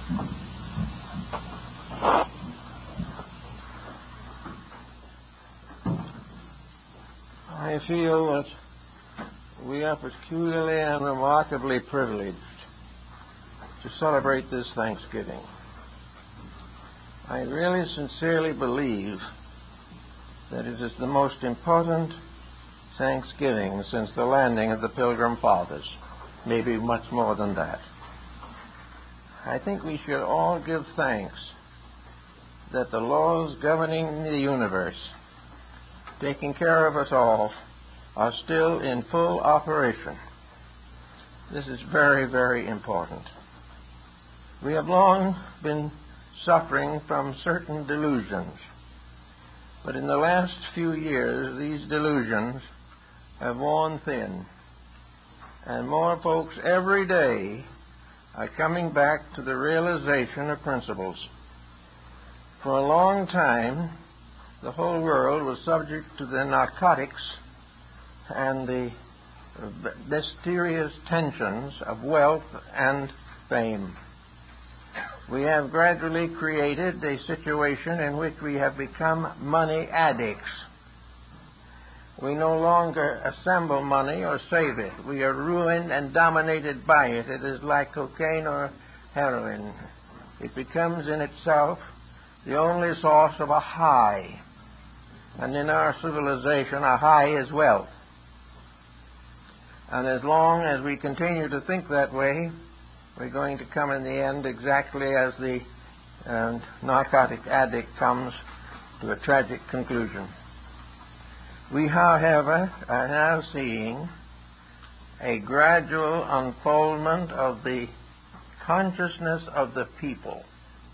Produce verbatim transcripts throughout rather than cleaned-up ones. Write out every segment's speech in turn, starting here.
I feel that we are peculiarly and remarkably privileged to celebrate this Thanksgiving. I really sincerely believe that it is the most important Thanksgiving since the landing of the Pilgrim Fathers, maybe much more than that. I think we should all give thanks that the laws governing the universe, taking care of us all, are still in full operation. This is very, very important. We have long been suffering from certain delusions, but in the last few years these delusions have worn thin, and more folks every day are coming back to the realization of principles. For a long time, the whole world was subject to the narcotics and the mysterious tensions of wealth and fame. We have gradually created a situation in which we have become money addicts. We no longer assemble money or save it. We are ruined and dominated by it. It is like cocaine or heroin. It becomes in itself the only source of a high. And in our civilization, a high is wealth. And as long as we continue to think that way, we're going to come in the end exactly as the uh, narcotic addict comes to a tragic conclusion. We, however, are now seeing a gradual unfoldment of the consciousness of the people.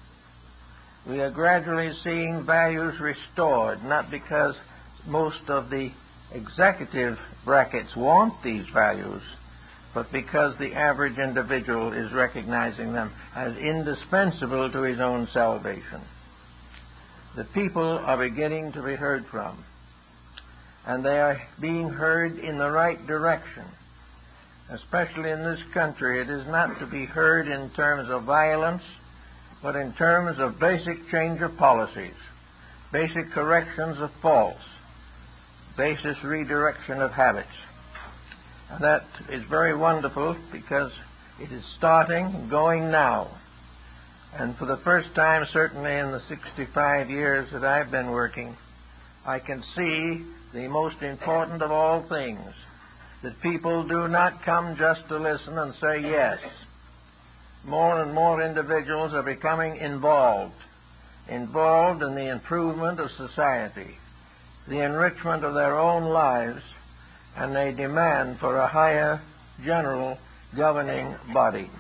We are gradually seeing values restored, not because most of the executive brackets want these values, but because the average individual is recognizing them as indispensable to his own salvation. The people are beginning to be heard from, and they are being heard in the right direction. Especially in this country, it is not to be heard in terms of violence, but in terms of basic change of policies, basic corrections of faults, basic redirection of habits. And that is very wonderful because it is starting, going now. And for the first time, certainly in the sixty-five years that I've been working, I can see the most important of all things, that people do not come just to listen and say yes. More and more individuals are becoming involved, involved in the improvement of society, the enrichment of their own lives, and they demand for a higher general governing body.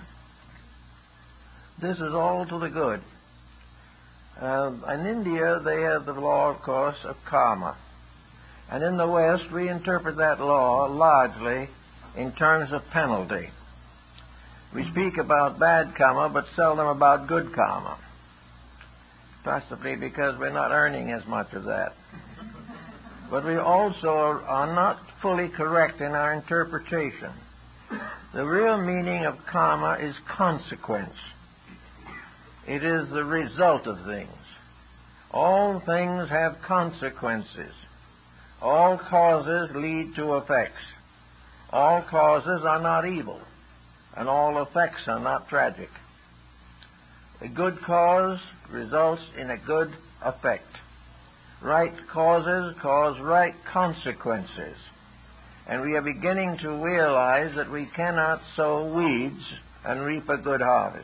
This is all to the good. Uh, in India, they have the law, of course, of karma. And in the West, we interpret that law largely in terms of penalty. We speak about bad karma, but seldom about good karma, possibly because we're not earning as much of that. But we also are not fully correct in our interpretation. The real meaning of karma is consequence. It is the result of things. All things have consequences. All causes lead to effects. All causes are not evil, and all effects are not tragic. A good cause results in a good effect. Right causes cause right consequences. And we are beginning to realize that we cannot sow weeds and reap a good harvest.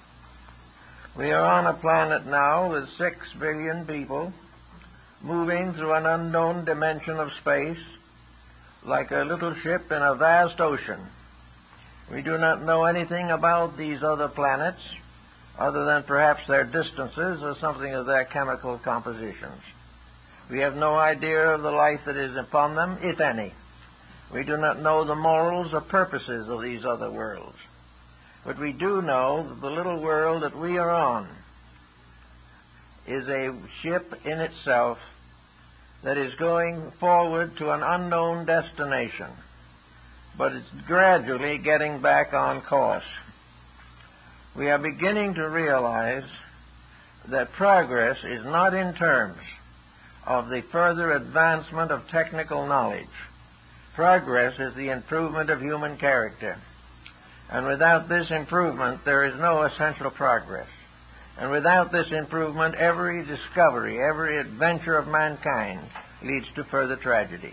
We are on a planet now with six billion people moving through an unknown dimension of space like a little ship in a vast ocean. We do not know anything about these other planets other than perhaps their distances or something of their chemical compositions. We have no idea of the life that is upon them, if any. We do not know the morals or purposes of these other worlds. But we do know that the little world that we are on is a ship in itself that is going forward to an unknown destination, but it's gradually getting back on course. we are beginning to realize that progress is not in terms of the further advancement of technical knowledge. Progress is the improvement of human character. And without this improvement, there is no essential progress. And without this improvement, every discovery, every adventure of mankind leads to further tragedy.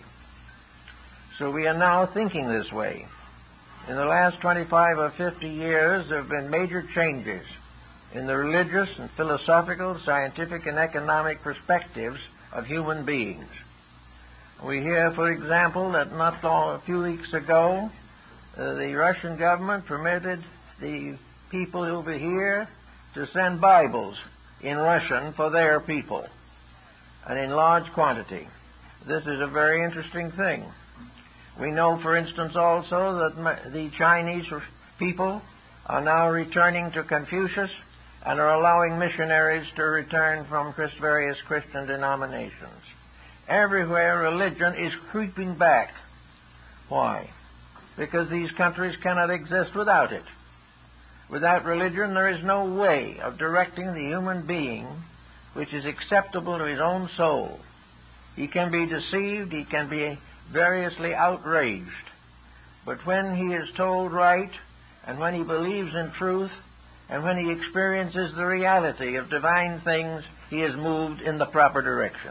So we are now thinking this way. In the last twenty-five or fifty years, there have been major changes in the religious and philosophical, scientific, and economic perspectives of human beings. We hear, for example, that not long, a few weeks ago, uh, the Russian government permitted the people over here to send Bibles in Russian for their people, and in large quantity. This is a very interesting thing. We know, for instance, also that the Chinese people are now returning to Confucius and are allowing missionaries to return from various Christian denominations. Everywhere religion is creeping back. Why? Because these countries cannot exist without it. Without religion, there is no way of directing the human being which is acceptable to his own soul. He can be deceived, he can be variously outraged. But when he is told right, and when he believes in truth, and when he experiences the reality of divine things, he is moved in the proper direction.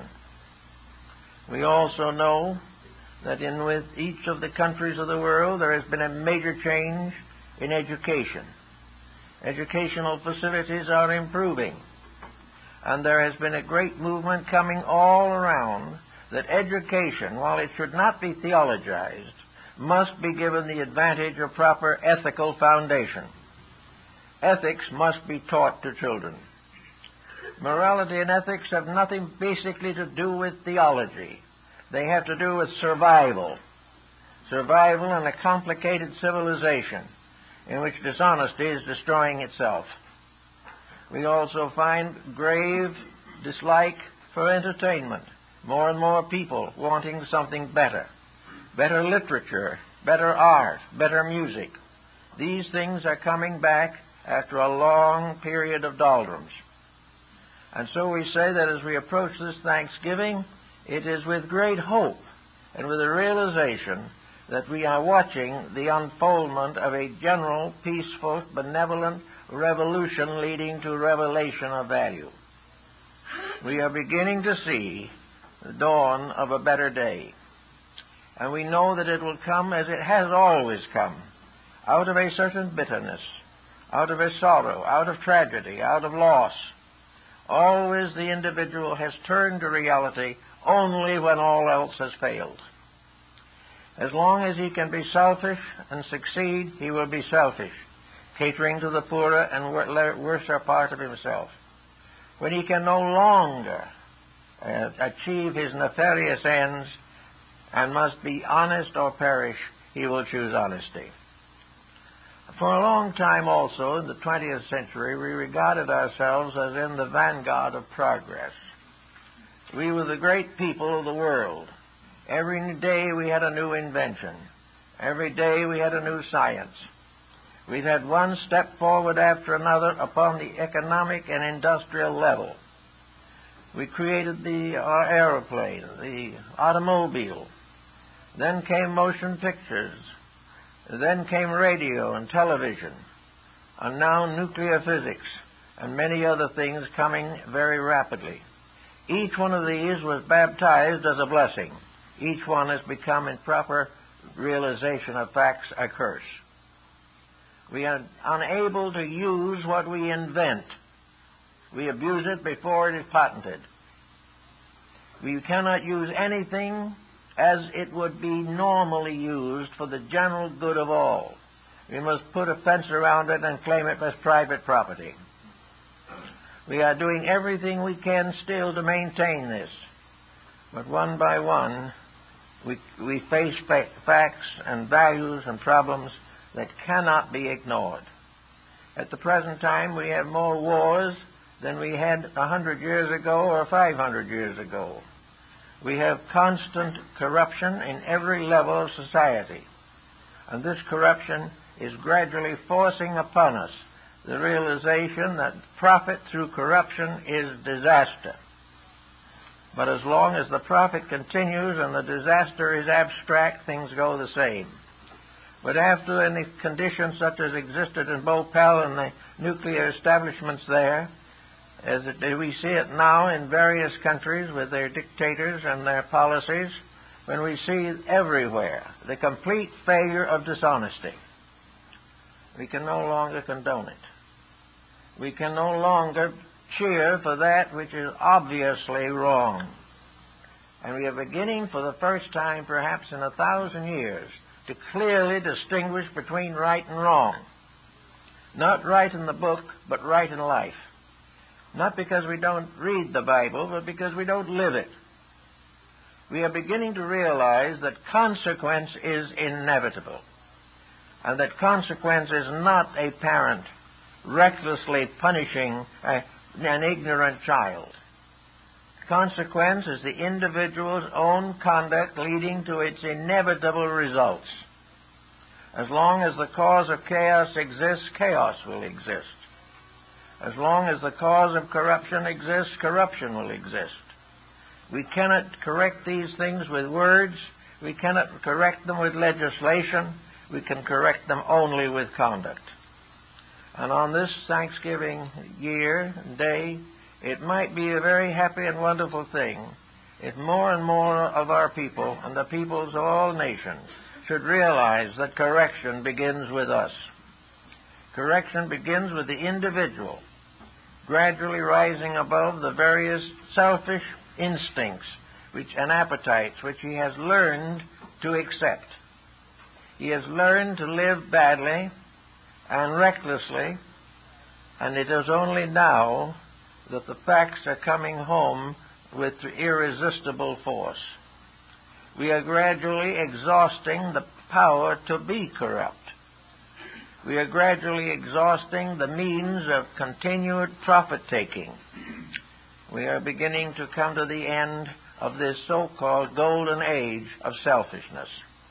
We also know that in with each of the countries of the world there has been a major change in education. Educational facilities are improving, and there has been a great movement coming all around that education, while it should not be theologized, must be given the advantage of proper ethical foundation. Ethics must be taught to children. Morality and ethics have nothing basically to do with theology. They have to do with survival. Survival in a complicated civilization in which dishonesty is destroying itself. We also find grave dislike for entertainment. More and more people wanting something better. Better literature, better art, better music. These things are coming back after a long period of doldrums. And so we say that as we approach this Thanksgiving, it is with great hope and with a realization that we are watching the unfoldment of a general, peaceful, benevolent revolution leading to revelation of value. We are beginning to see the dawn of a better day. And we know that it will come as it has always come, out of a certain bitterness, out of a sorrow, out of tragedy, out of loss. Always the individual has turned to reality only when all else has failed. As long as he can be selfish and succeed, he will be selfish, catering to the poorer and worser part of himself. When he can no longer uh, achieve his nefarious ends and must be honest or perish, he will choose honesty. For a long time also, in the twentieth century, we regarded ourselves as in the vanguard of progress. We were the great people of the world. Every day we had a new invention. Every day we had a new science. We've had one step forward after another upon the economic and industrial level. We created the uh, aeroplane, the automobile. Then came motion pictures. Then came radio and television. And now nuclear physics and many other things coming very rapidly. Each one of these was baptized as a blessing. Each one has become, in proper realization of facts, a curse. We are unable to use what we invent. We abuse it before it is patented. We cannot use anything as it would be normally used for the general good of all. We must put a fence around it and claim it as private property. We are doing everything we can still to maintain this. But one by one, we, we face fa- facts and values and problems that cannot be ignored. At the present time, we have more wars than we had a hundred years ago or five hundred years ago. We have constant corruption in every level of society. And this corruption is gradually forcing upon us the realization that profit through corruption is disaster. But as long as the profit continues and the disaster is abstract, things go the same. But after any conditions such as existed in Bhopal and the nuclear establishments there, as it, we see it now in various countries with their dictators and their policies, when we see everywhere the complete failure of dishonesty, we can no longer condone it. We can no longer cheer for that which is obviously wrong. And we are beginning for the first time, perhaps in a thousand years, to clearly distinguish between right and wrong. Not right in the book, but right in life. Not because we don't read the Bible, but because we don't live it. We are beginning to realize that consequence is inevitable, and that consequence is not a parent recklessly punishing a, an ignorant child. Consequence is the individual's own conduct leading to its inevitable results. As long as the cause of chaos exists, chaos will exist. As long as the cause of corruption exists, corruption will exist. We cannot correct these things with words. We cannot correct them with legislation. We can correct them only with conduct. And on this Thanksgiving year and day, it might be a very happy and wonderful thing if more and more of our people and the peoples of all nations should realize that correction begins with us. Correction begins with the individual gradually rising above the various selfish instincts which, and appetites which he has learned to accept. He has learned to live badly and recklessly, and it is only now that the facts are coming home with irresistible force. We are gradually exhausting the power to be corrupt. We are gradually exhausting the means of continued profit-taking. We are beginning to come to the end of this so-called golden age of selfishness.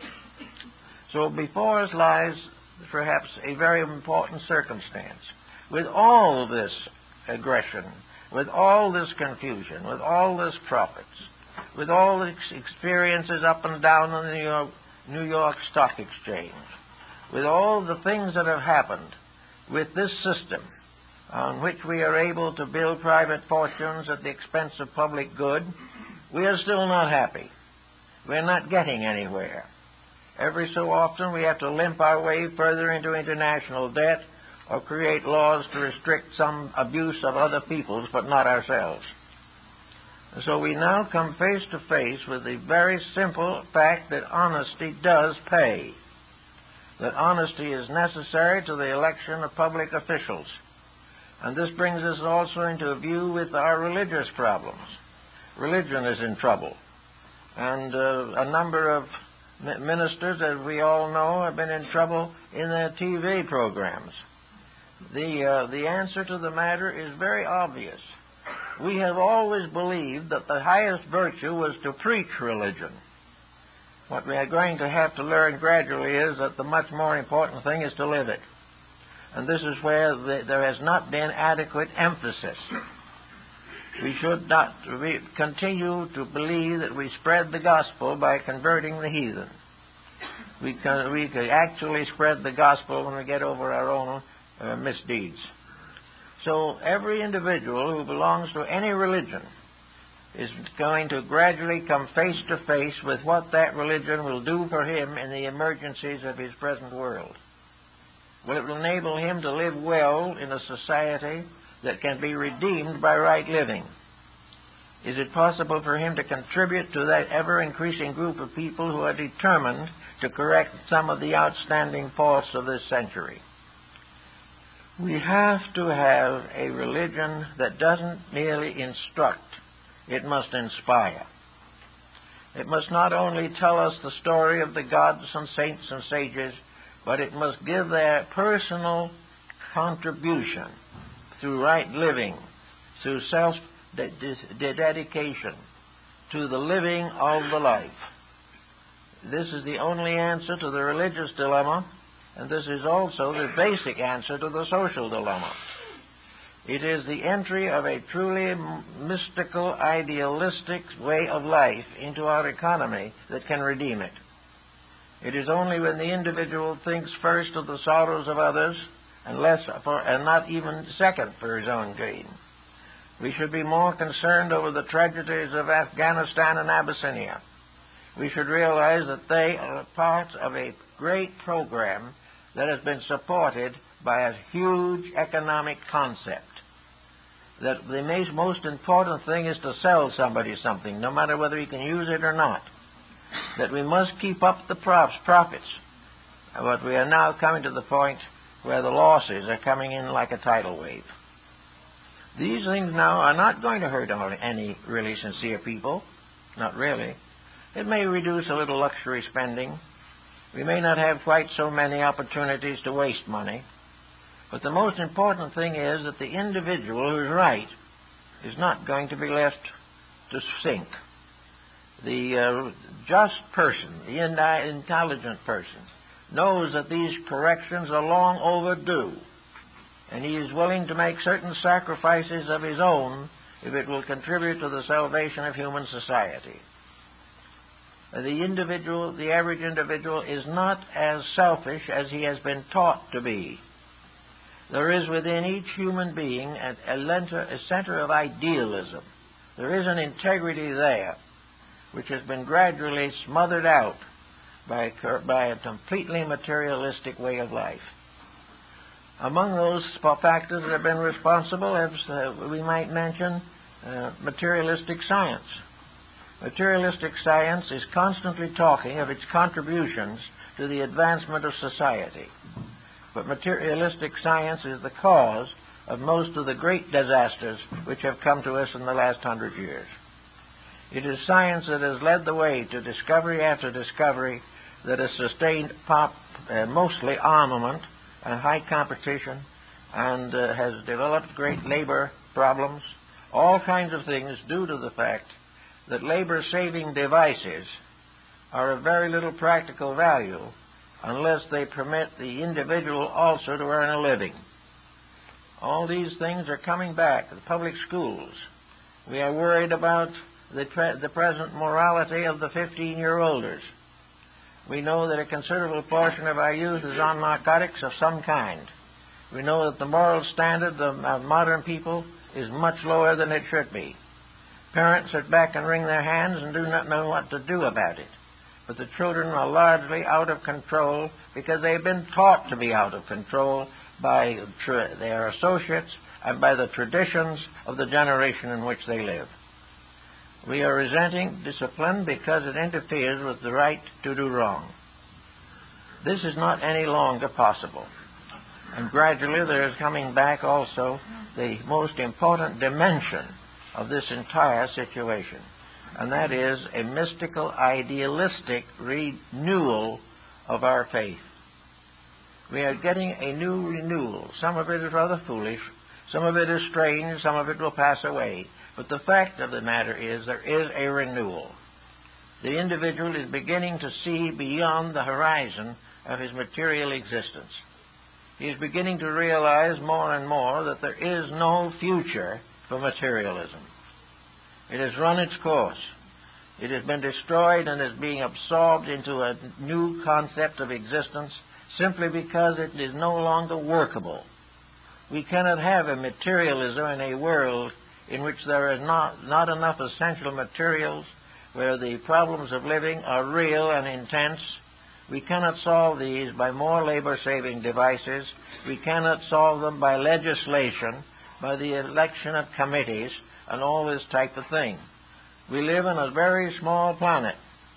So before us lies perhaps a very important circumstance. With all this aggression, with all this confusion, with all this profits, with all the experiences up and down on the New York, New York Stock Exchange, with all the things that have happened with this system on which we are able to build private fortunes at the expense of public good, we are still not happy. We're not getting anywhere. Every so often we have to limp our way further into international debt or create laws to restrict some abuse of other peoples, but not ourselves. And so we now come face to face with the very simple fact that honesty does pay, that honesty is necessary to the election of public officials. And this brings us also into view with our religious problems. Religion is in trouble. And uh, a number of ministers, as we all know, have been in trouble in their T V programs. The, uh, the answer to the matter is very obvious. We have always believed that the highest virtue was to preach religion. What we are going to have to learn gradually is that the much more important thing is to live it. And this is where the, there has not been adequate emphasis. We should not we continue to believe that we spread the gospel by converting the heathen. We can, we can actually spread the gospel when we get over our own uh, misdeeds. So every individual who belongs to any religion is going to gradually come face to face with what that religion will do for him in the emergencies of his present world. Will it enable him to live well in a society that can be redeemed by right living? Is it possible for him to contribute to that ever-increasing group of people who are determined to correct some of the outstanding faults of this century? We have to have a religion that doesn't merely instruct, it must inspire. It must not only tell us the story of the gods and saints and sages, but it must give their personal contribution through right living, through self-dedication to the living of the life. This is the only answer to the religious dilemma. And this is also the basic answer to the social dilemma. It is the entry of a truly mystical, idealistic way of life into our economy that can redeem it. It is only when the individual thinks first of the sorrows of others and less for, and not even second for his own gain. We should be more concerned over the tragedies of Afghanistan and Abyssinia. We should realize that they are part of a great program that has been supported by a huge economic concept. That the most important thing is to sell somebody something, no matter whether he can use it or not. That we must keep up the profits. But we are now coming to the point where the losses are coming in like a tidal wave. These things now are not going to hurt any really sincere people. Not really. It may reduce a little luxury spending. We may not have quite so many opportunities to waste money. But the most important thing is that the individual who's right is not going to be left to sink. The uh, just person, the in- intelligent person, knows that these corrections are long overdue, and he is willing to make certain sacrifices of his own if it will contribute to the salvation of human society. The individual, the average individual, is not as selfish as he has been taught to be. There is within each human being a, a center of idealism. There is an integrity there which has been gradually smothered out by, by a completely materialistic way of life. Among those factors that have been responsible, as uh, we might mention, uh, materialistic science. Materialistic science is constantly talking of its contributions to the advancement of society. But materialistic science is the cause of most of the great disasters which have come to us in the last hundred years. It is science that has led the way to discovery after discovery that has sustained pop, uh, mostly armament and high competition, and uh, has developed great labor problems, all kinds of things due to the fact that labor-saving devices are of very little practical value unless they permit the individual also to earn a living. All these things are coming back. The public schools. We are worried about the, pre- the present morality of the fifteen-year-olders. We know that a considerable portion of our youth is on narcotics of some kind. We know that the moral standard of modern people is much lower than it should be. Parents sit back and wring their hands and do not know what to do about it. But the children are largely out of control because they have been taught to be out of control by tra- their associates and by the traditions of the generation in which they live. We are resenting discipline because it interferes with the right to do wrong. This is not any longer possible. And gradually there is coming back also the most important dimension of this entire situation, and that is a mystical, idealistic renewal of our faith. We are getting a new renewal. Some of it is rather foolish, some of it is strange, some of it will pass away. But the fact of the matter is there is a renewal. The individual is beginning to see beyond the horizon of his material existence. He is beginning to realize more and more that there is no future for materialism. It has run its course. It has been destroyed and is being absorbed into a new concept of existence simply because it is no longer workable. We cannot have a materialism in a world in which there is not, not enough essential materials, where the problems of living are real and intense. We cannot solve these by more labor-saving devices. We cannot solve them by legislation, by the election of committees, and all this type of thing. We live on a very small planet,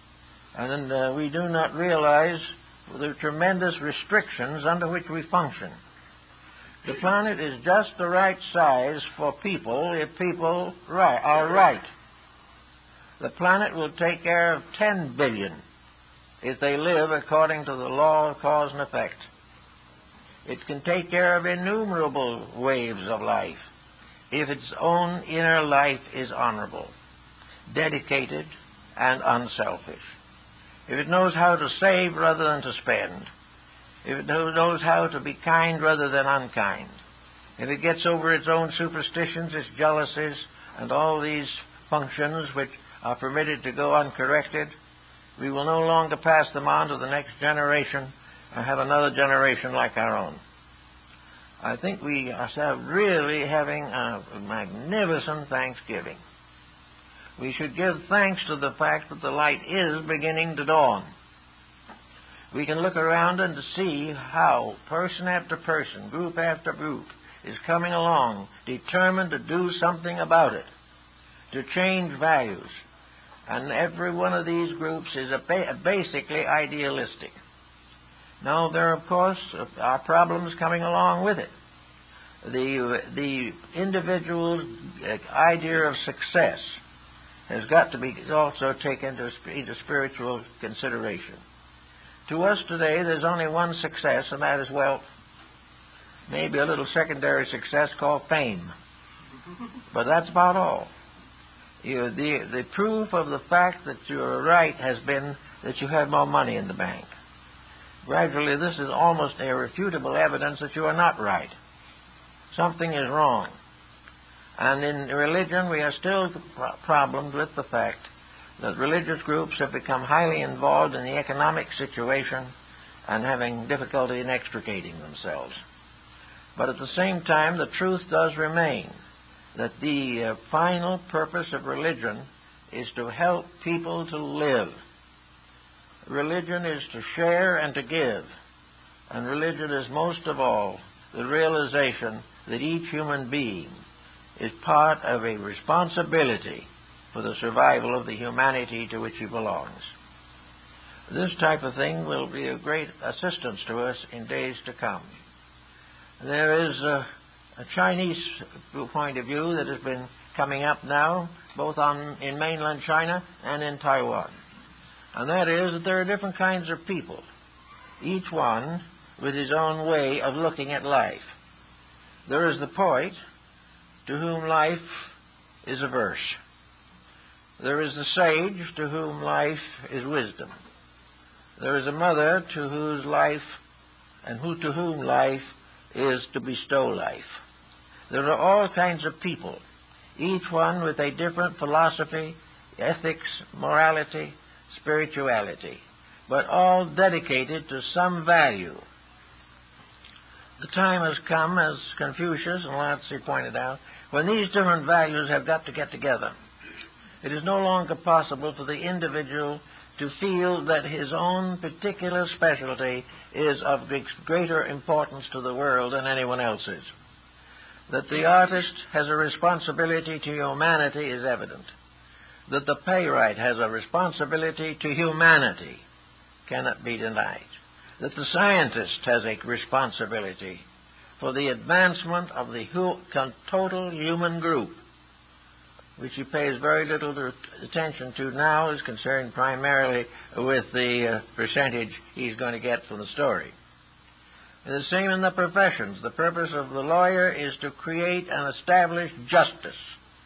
and uh, we do not realize the tremendous restrictions under which we function. The planet is just the right size for people if people right, are right. The planet will take care of ten billion if they live according to the law of cause and effect. It can take care of innumerable waves of life if its own inner life is honorable, dedicated, and unselfish. If it knows how to save rather than to spend, if it knows how to be kind rather than unkind, if it gets over its own superstitions, its jealousies, and all these functions which are permitted to go uncorrected, we will no longer pass them on to the next generation and have another generation like our own. I think we are really having a magnificent Thanksgiving. We should give thanks to the fact that the light is beginning to dawn. We can look around and see how person after person, group after group, is coming along, determined to do something about it, to change values. And every one of these groups is a ba- basically idealistic. Now, there, of course, are problems coming along with it. The, the individual's idea of success has got to be also taken into spiritual consideration. To us today, there's only one success, and that is wealth. Maybe a little secondary success called fame. But that's about all. You, the, the proof of the fact that you're right has been that you have more money in the bank. Gradually, this is almost irrefutable evidence that you are not right. Something is wrong. And in religion, we are still problems with the fact that religious groups have become highly involved in the economic situation and having difficulty in extricating themselves. But at the same time, the truth does remain that the uh, final purpose of religion is to help people to live. Religion is to share and to give. And religion is most of all the realization that each human being is part of a responsibility for the survival of the humanity to which he belongs. This type of thing will be of great assistance to us in days to come. There is a, a Chinese point of view that has been coming up now, both on, in mainland China and in Taiwan. And that is that there are different kinds of people, each one with his own way of looking at life. There is the poet to whom life is a verse. There is the sage to whom life is wisdom. There is a mother to whose life and who to whom life is to bestow life. There are all kinds of people, each one with a different philosophy, ethics, morality, spirituality, but all dedicated to some value. The time has come, as Confucius and Lao Tzu pointed out, when these different values have got to get together. It is no longer possible for the individual to feel that his own particular specialty is of greater importance to the world than anyone else's. That the artist has a responsibility to humanity is evident. That the playwright has a responsibility to humanity cannot be denied. That the scientist has a responsibility for the advancement of the total human group, which he pays very little attention to now, is concerned primarily with the uh, percentage he's going to get from the story. And the same in the professions. The purpose of the lawyer is to create and establish justice,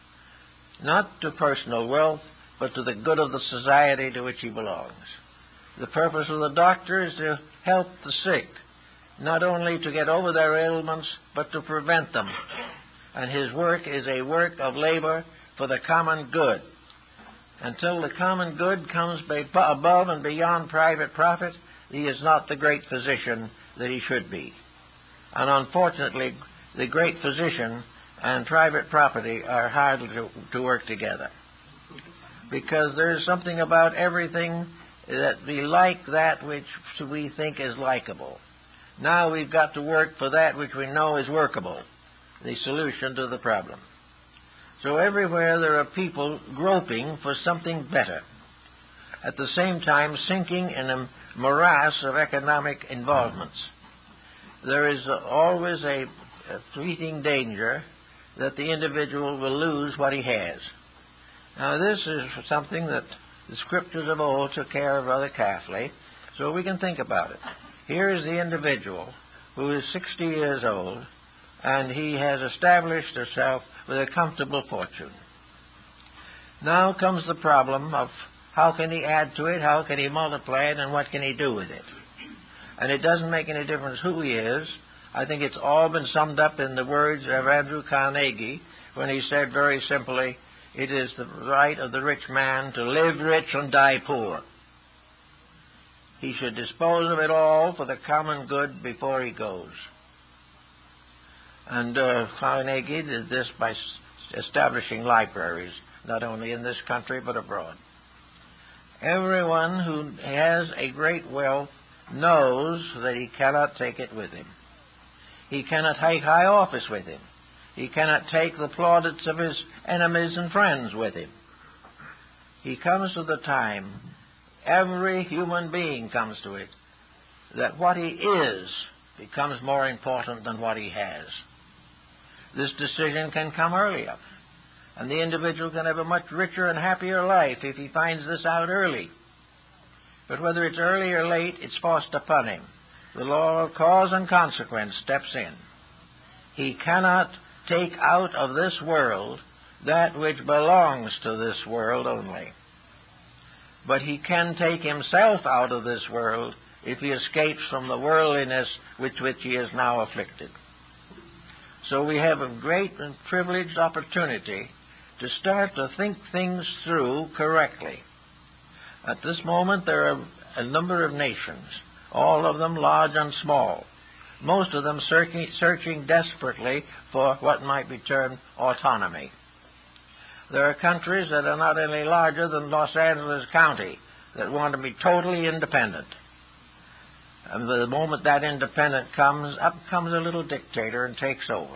not to personal wealth, but to the good of the society to which he belongs. The purpose of the doctor is to help the sick, not only to get over their ailments, but to prevent them. And his work is a work of labor for the common good. Until the common good comes above and beyond private profit, he is not the great physician that he should be. And unfortunately, the great physician and private property are hard to, to work together. Because there's something about everything that we like that which we think is likable. Now we've got to work for that which we know is workable, the solution to the problem. So everywhere there are people groping for something better, at the same time sinking in a morass of economic involvements. There is always a, a fleeting danger that the individual will lose what he has. Now this is something that the scriptures of old took care of rather carefully, so we can think about it. Here is the individual who is sixty years old, and he has established himself with a comfortable fortune. Now comes the problem of how can he add to it, how can he multiply it, and what can he do with it. And it doesn't make any difference who he is. I think it's all been summed up in the words of Andrew Carnegie when he said very simply, it is the right of the rich man to live rich and die poor. He should dispose of it all for the common good before he goes. And uh, Carnegie did this by establishing libraries, not only in this country but abroad. Everyone who has a great wealth knows that he cannot take it with him. He cannot take high office with him. He cannot take the plaudits of his enemies and friends with him. He comes to the time, every human being comes to it, that what he is becomes more important than what he has. This decision can come earlier, and the individual can have a much richer and happier life if he finds this out early. But whether it's early or late, it's forced upon him. The law of cause and consequence steps in. He cannot take out of this world that which belongs to this world only. But he can take himself out of this world if he escapes from the worldliness with which he is now afflicted. So we have a great and privileged opportunity to start to think things through correctly. At this moment, there are a number of nations, all of them large and small, most of them searching, searching desperately for what might be termed autonomy. There are countries that are not any larger than Los Angeles County that want to be totally independent. And the moment that independence comes, up comes a little dictator and takes over.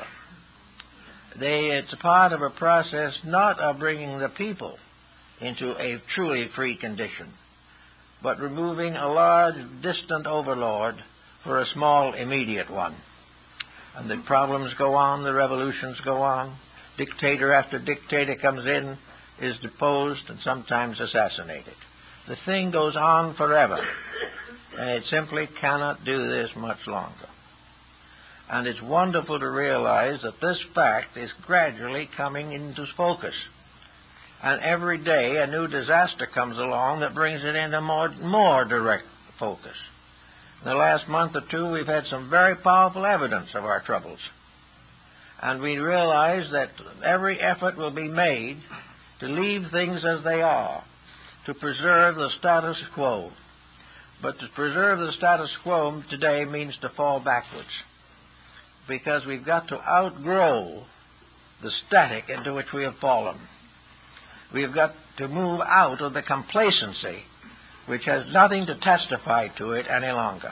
They, it's a part of a process not of bringing the people into a truly free condition, but removing a large, distant overlord for a small, immediate one. And the problems go on, the revolutions go on. Dictator after dictator comes in, is deposed, and sometimes assassinated. The thing goes on forever, and it simply cannot do this much longer. And it's wonderful to realize that this fact is gradually coming into focus. And every day a new disaster comes along that brings it into more, more direct focus. In the last month or two, we've had some very powerful evidence of our troubles. And we realize that every effort will be made to leave things as they are, to preserve the status quo. But to preserve the status quo today means to fall backwards, because we've got to outgrow the static into which we have fallen. We've got to move out of the complacency which has nothing to testify to it any longer.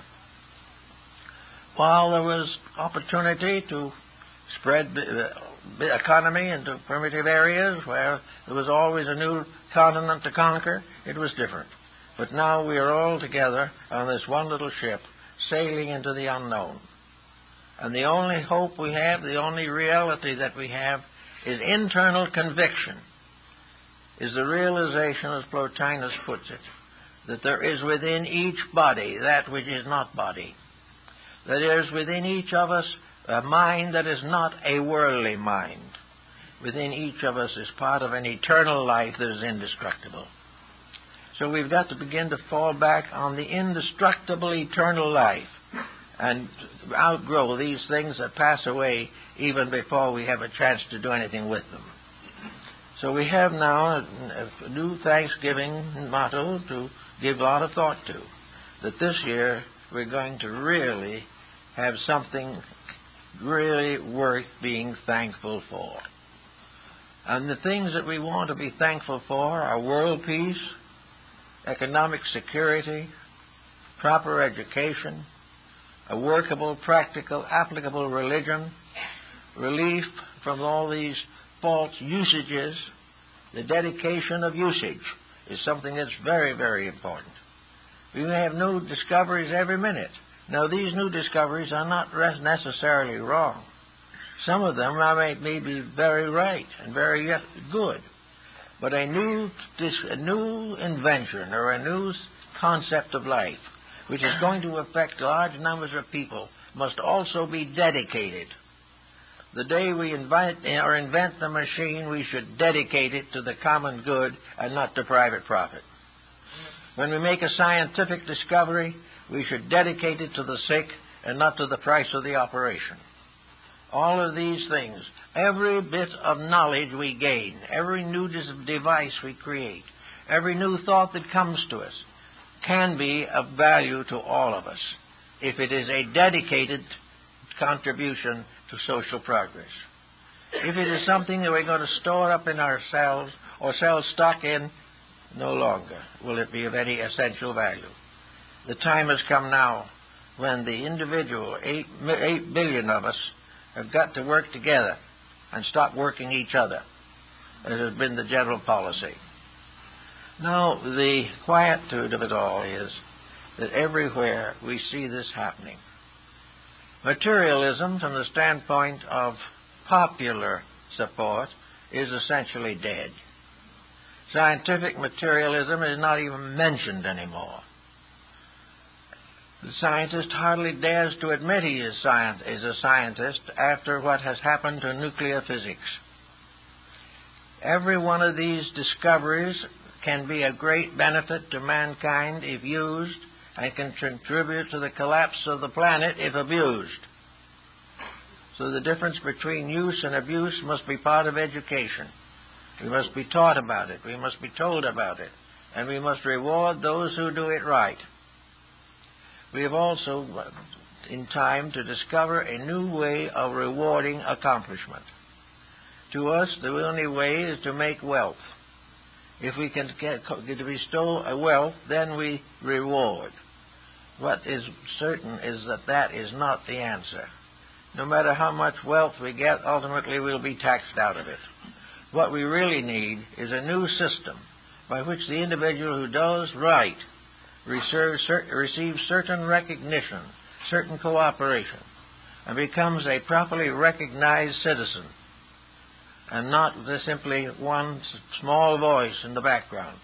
While there was opportunity to spread the economy into primitive areas where there was always a new continent to conquer, it was different. But now we are all together on this one little ship, sailing into the unknown. And the only hope we have, the only reality that we have, is internal conviction, is the realization, as Plotinus puts it, that there is within each body that which is not body. That there is within each of us a mind that is not a worldly mind. Within each of us is part of an eternal life that is indestructible. So we've got to begin to fall back on the indestructible eternal life and outgrow these things that pass away even before we have a chance to do anything with them. So we have now a, a new Thanksgiving motto to give a lot of thought to, that this year we're going to really have something really worth being thankful for. And the things that we want to be thankful for are world peace, economic security, proper education, a workable, practical, applicable religion, relief from all these false usages. The dedication of usage is something that's very, very important. We may have new discoveries every minute. Now, these new discoveries are not necessarily wrong. Some of them may, may be very right and very good. But a new, a new invention or a new concept of life, which is going to affect large numbers of people, must also be dedicated. The day we invent or invent the machine, we should dedicate it to the common good and not to private profit. When we make a scientific discovery, we should dedicate it to the sick and not to the price of the operation. All of these things, every bit of knowledge we gain, every new device we create, every new thought that comes to us, can be of value to all of us if it is a dedicated contribution to social progress. If it is something that we're going to store up in ourselves or sell stock in, no longer will it be of any essential value. The time has come now when the individual, eight, eight billion of us, have got to work together and stop working each other, as has been the general policy. Now, the quietude of it all is that everywhere we see this happening. Materialism, from the standpoint of popular support, is essentially dead. Scientific materialism is not even mentioned anymore. The scientist hardly dares to admit he is, science, is a scientist after what has happened to nuclear physics. Every one of these discoveries can be a great benefit to mankind if used, and can contribute to the collapse of the planet if abused. So the difference between use and abuse must be part of education. We must be taught about it. We must be told about it. And we must reward those who do it right. We have also, in time, to discover a new way of rewarding accomplishment. To us, the only way is to make wealth. If we can get, to bestow a wealth, then we reward. What is certain is that that is not the answer. No matter how much wealth we get, ultimately we'll be taxed out of it. What we really need is a new system by which the individual who does right receives certain recognition, certain cooperation, and becomes a properly recognized citizen, and not simply one small voice in the background.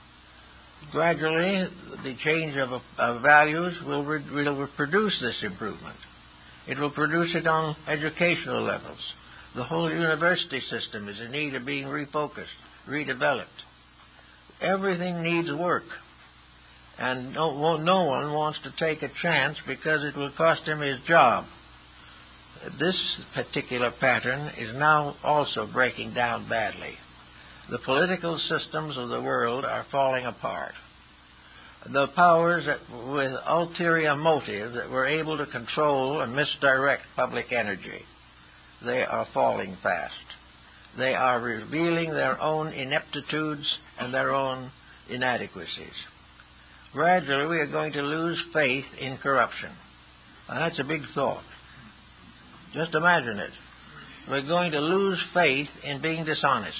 Gradually, the change of, of values will, re, will produce this improvement. It will produce it on educational levels. The whole university system is in need of being refocused, redeveloped. Everything needs work, and no, no one wants to take a chance because it will cost him his job. This particular pattern is now also breaking down badly. The political systems of the world are falling apart. The powers that, with ulterior motive, that were able to control and misdirect public energy, they are falling fast. They are revealing their own ineptitudes and their own inadequacies. Gradually, we are going to lose faith in corruption. Now, that's a big thought. Just imagine it. We're going to lose faith in being dishonest.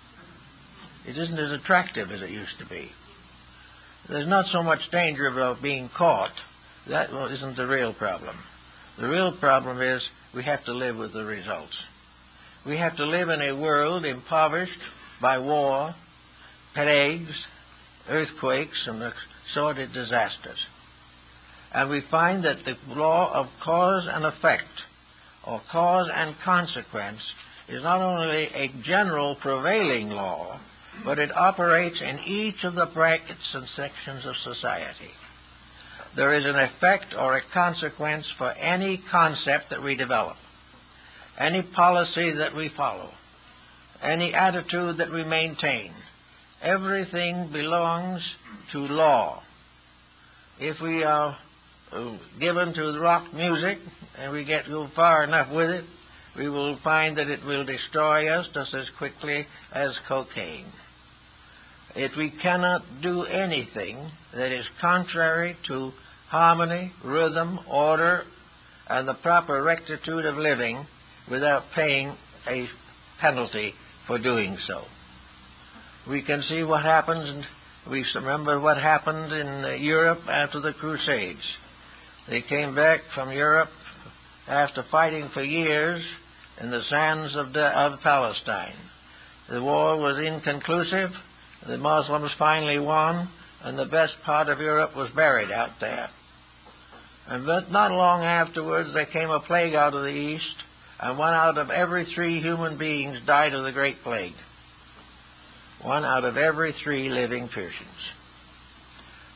It isn't as attractive as it used to be. There's not so much danger of being caught. That isn't the real problem. The real problem is we have to live with the results. We have to live in a world impoverished by war, plagues, earthquakes, and assorted disasters. And we find that the law of cause and effect, or cause and consequence, is not only a general prevailing law, but it operates in each of the brackets and sections of society. There is an effect or a consequence for any concept that we develop, any policy that we follow, any attitude that we maintain. Everything belongs to law. If we are given to rock music and we get go far enough with it, we will find that it will destroy us just as quickly as cocaine. If we cannot do anything that is contrary to harmony, rhythm, order, and the proper rectitude of living without paying a penalty for doing so. We can see what happens, and we remember what happened in Europe after the Crusades. They came back from Europe after fighting for years in the sands of, the, of Palestine. The war was inconclusive. The Muslims finally won, and the best part of Europe was buried out there. And but not long afterwards, there came a plague out of the east, and one out of every three human beings died of the Great Plague. One out of every three living persons.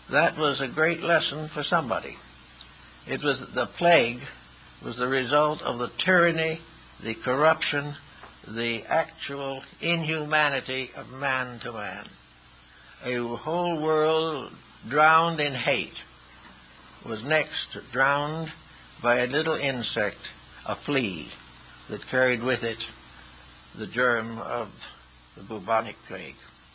That was a great lesson for somebody. It was the plague was the result of the tyranny, the corruption, the actual inhumanity of man to man. A whole world drowned in hate was next drowned by a little insect, a flea, that carried with it the germ of the bubonic plague.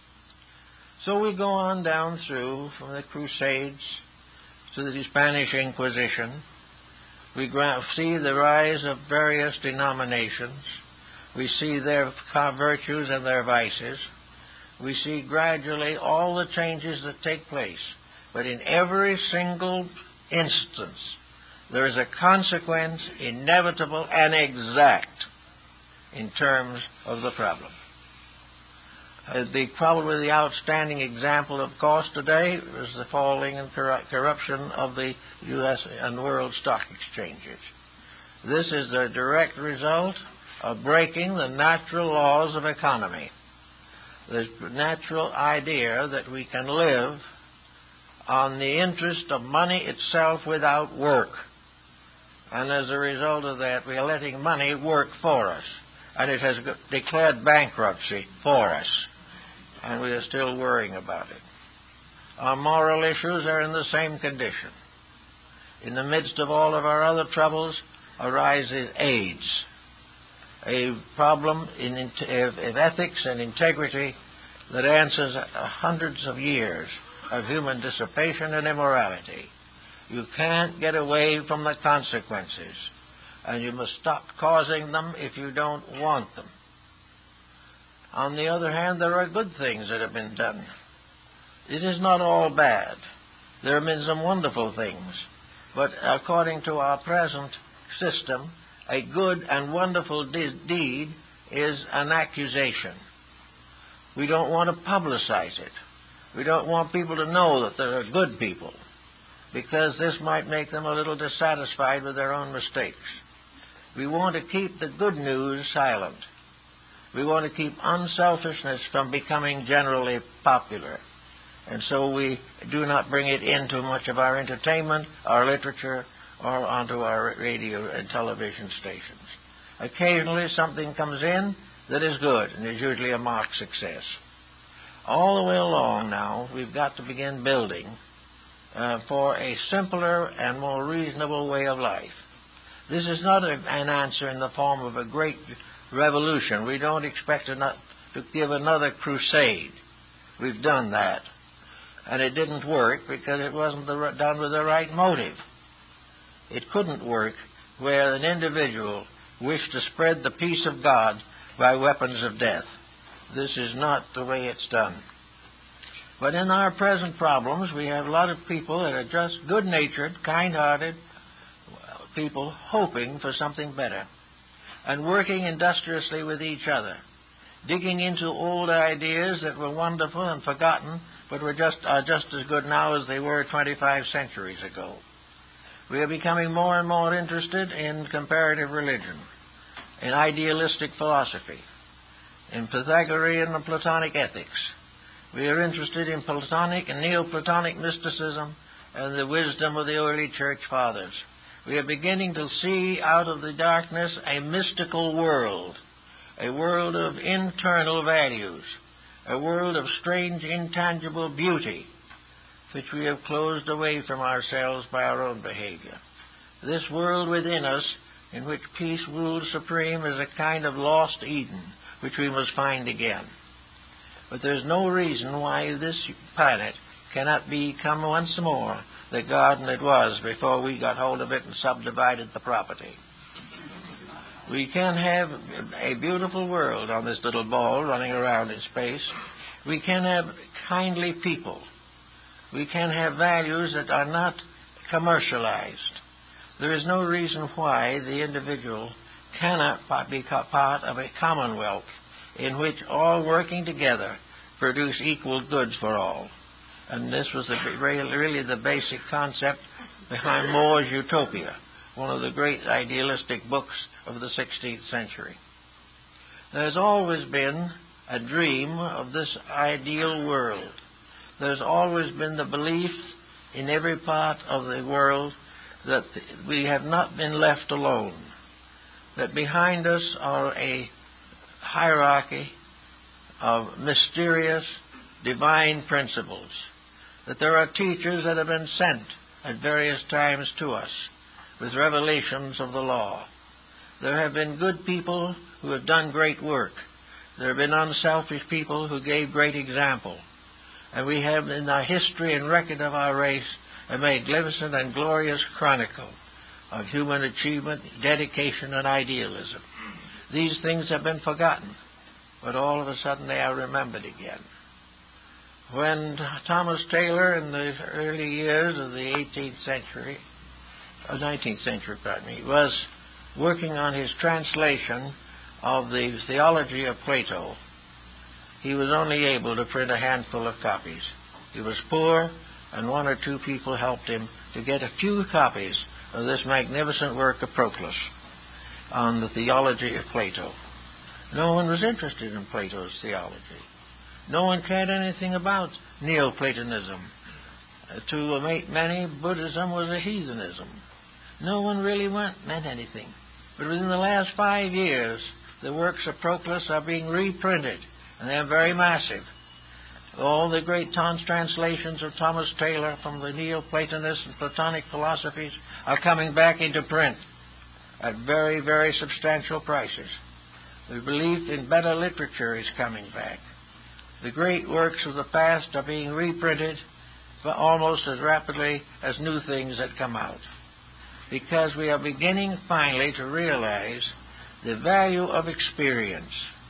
So we go on down through from the Crusades to the Spanish Inquisition. We see the rise of various denominations. We see their virtues and their vices. We see gradually all the changes that take place. But in every single instance, there is a consequence, inevitable and exact, in terms of the problem. Uh, the probably the outstanding example, of course, today is the falling and corru- corruption of the U S and world stock exchanges. This is the direct result of breaking the natural laws of economy. The natural idea that we can live on the interest of money itself without work. And as a result of that, we are letting money work for us. And it has declared bankruptcy for us. And we are still worrying about it. Our moral issues are in the same condition. In the midst of all of our other troubles arises AIDS, a problem in, of ethics and integrity that answers hundreds of years of human dissipation and immorality. You can't get away from the consequences, and you must stop causing them if you don't want them. On the other hand, there are good things that have been done. It is not all bad. There have been some wonderful things, but according to our present system, a good and wonderful de- deed is an accusation. We don't want to publicize it. We don't want people to know that there are good people, because this might make them a little dissatisfied with their own mistakes. We want to keep the good news silent. We want to keep unselfishness from becoming generally popular. And so we do not bring it into much of our entertainment, our literature, or onto our radio and television stations. Occasionally something comes in that is good and is usually a marked success. All the way along now, we've got to begin building uh, for a simpler and more reasonable way of life. This is not a, an answer in the form of a great revolution. We don't expect to, not, to give another crusade. We've done that. And it didn't work because it wasn't the, done with the right motive. It couldn't work where an individual wished to spread the peace of God by weapons of death. This is not the way it's done. But in our present problems, we have a lot of people that are just good-natured, kind-hearted people hoping for something better and working industriously with each other, digging into old ideas that were wonderful and forgotten but were just, are just as good now as they were twenty-five centuries ago. We are becoming more and more interested in comparative religion, in idealistic philosophy, in Pythagorean and Platonic ethics. We are interested in Platonic and Neoplatonic mysticism and the wisdom of the early church fathers. We are beginning to see out of the darkness a mystical world, a world of internal values, a world of strange, intangible beauty, which we have closed away from ourselves by our own behavior. This world within us, in which peace rules supreme, is a kind of lost Eden, which we must find again. But there's no reason why this planet cannot become once more the garden it was before we got hold of it and subdivided the property. We can have a beautiful world on this little ball running around in space. We can have kindly people. We can have values that are not commercialized. There is no reason why the individual cannot be part of a commonwealth in which all working together produce equal goods for all. And this was the, really the basic concept behind More's Utopia, one of the great idealistic books of the sixteenth century. There's always been a dream of this ideal world. There's always been the belief in every part of the world that we have not been left alone, that behind us are a hierarchy of mysterious divine principles, that there are teachers that have been sent at various times to us with revelations of the law. There have been good people who have done great work. There have been unselfish people who gave great example. And we have in our history and record of our race a magnificent and glorious chronicle of human achievement, dedication, and idealism. These things have been forgotten, but all of a sudden they are remembered again. When Thomas Taylor, in the early years of the eighteenth century, or nineteenth century, pardon me, was working on his translation of the theology of Plato, he was only able to print a handful of copies. He was poor, and one or two people helped him to get a few copies of this magnificent work of Proclus on the theology of Plato. No one was interested in Plato's theology. No one cared anything about Neoplatonism. Uh, to many, Buddhism was a heathenism. No one really went, meant anything. But within the last five years, the works of Proclus are being reprinted, and they are very massive. All the great translations of Thomas Taylor from the Neoplatonist and Platonic philosophies are coming back into print at very, very substantial prices. The belief in better literature is coming back. The great works of the past are being reprinted almost as rapidly as new things that come out, because we are beginning finally to realize the value of experience.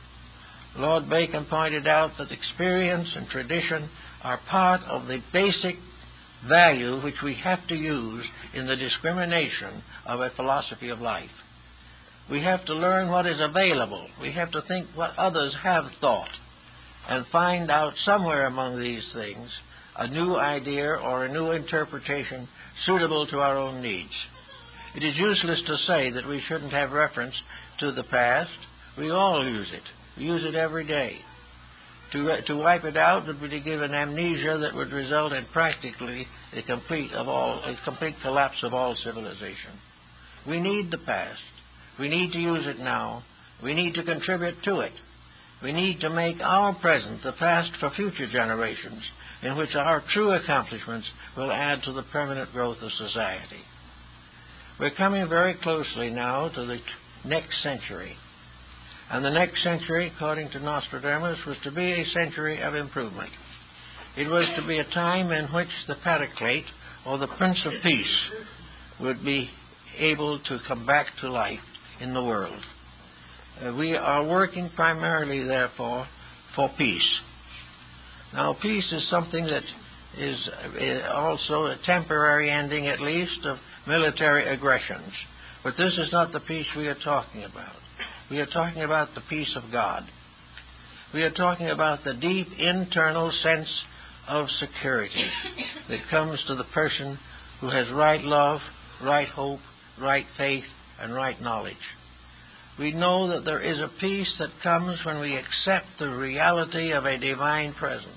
Lord Bacon pointed out that experience and tradition are part of the basic value which we have to use in the discrimination of a philosophy of life. We have to learn what is available. We have to think what others have thought and find out somewhere among these things a new idea or a new interpretation suitable to our own needs. It is useless to say that we shouldn't have reference to the past. We all use it. We use it every day. To, to wipe it out would be to give an amnesia that would result in practically a complete, of all, a complete collapse of all civilization. We need the past. We need to use it now. We need to contribute to it. We need to make our present the past for future generations, in which our true accomplishments will add to the permanent growth of society. We're coming very closely now to the next century. And the next century, according to Nostradamus, was to be a century of improvement. It was to be a time in which the Paraclete, or the Prince of Peace, would be able to come back to life in the world. Uh, we are working primarily, therefore, for peace. Now, peace is something that is uh, also a temporary ending, at least, of military aggressions. But this is not the peace we are talking about. We are talking about the peace of God. We are talking about the deep internal sense of security that comes to the person who has right love, right hope, right faith, and right knowledge. We know that there is a peace that comes when we accept the reality of a divine presence.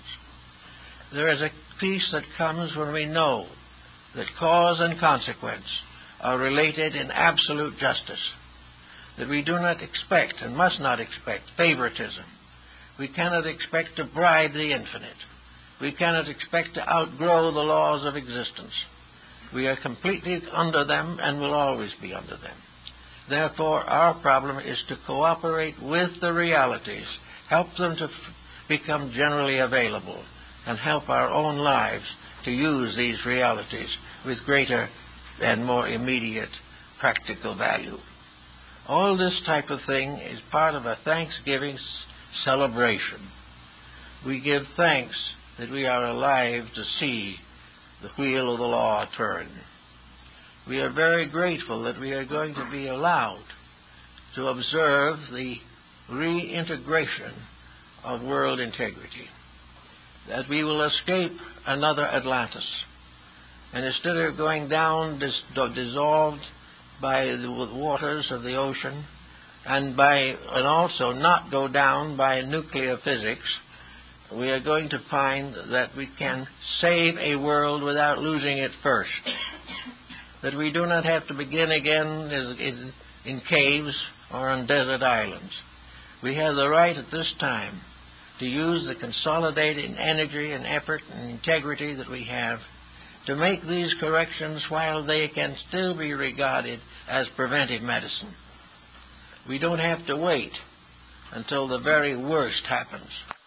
There is a peace that comes when we know that cause and consequence are related in absolute justice, that we do not expect and must not expect favoritism. We cannot expect to bribe the infinite. We cannot expect to outgrow the laws of existence. We are completely under them and will always be under them. Therefore, our problem is to cooperate with the realities, help them to f- become generally available, and help our own lives to use these realities with greater and more immediate practical value. All this type of thing is part of a Thanksgiving s- celebration. We give thanks that we are alive to see the wheel of the law turn. We are very grateful that we are going to be allowed to observe the reintegration of world integrity, that we will escape another Atlantis. And instead of going down dis- dissolved by the waters of the ocean, and by and also not go down by nuclear physics, we are going to find that we can save a world without losing it first. That we do not have to begin again in, in caves or on desert islands. We have the right at this time to use the consolidated energy and effort and integrity that we have to make these corrections while they can still be regarded as preventive medicine. We don't have to wait until the very worst happens.